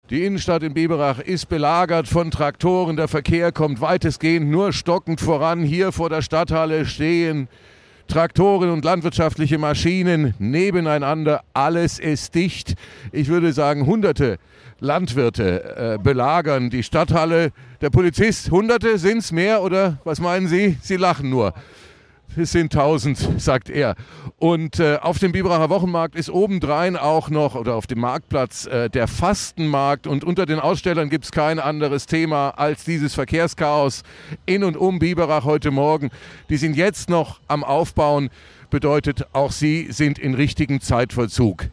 Die Innenstadt in Biberach ist belagert von Traktoren. Der Verkehr kommt weitestgehend nur stockend voran. Hier vor der Stadthalle stehen Traktoren und landwirtschaftliche Maschinen nebeneinander. Alles ist dicht. Ich würde sagen, hunderte Landwirte belagern die Stadthalle. Der Polizist, hunderte, sind es mehr oder was meinen Sie? Sie lachen nur. Es sind 1000, sagt er. Und auf dem Biberacher Wochenmarkt ist obendrein auch noch, oder auf dem Marktplatz, der Fastenmarkt. Und unter den Ausstellern gibt es kein anderes Thema als dieses Verkehrschaos in und um Biberach heute Morgen. Die sind jetzt noch am Aufbauen, bedeutet, auch sie sind in richtigem Zeitverzug.